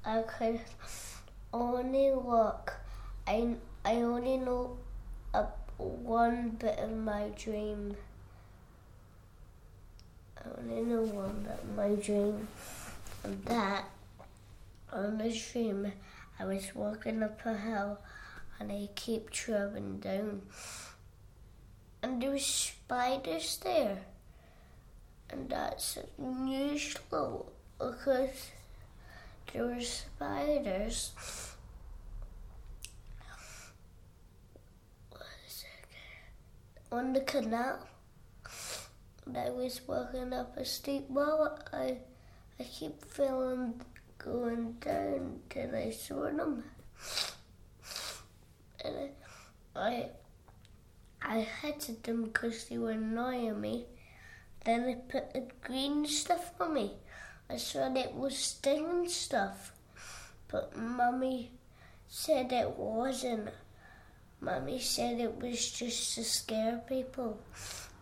I could only look. I only know one bit of my dream. I only know one bit of my dream. And that, on the dream, I was walking up a hill and I keep traveling down. And there were spiders there. And that's unusual because there were spiders on the canal. And I was walking up a steep wall. I keep feeling going down till I saw them. And I hated them because they were annoying me. Then I put the green stuff on me. I thought it was stinging stuff. But Mummy said it wasn't. Mummy said it was just to scare people.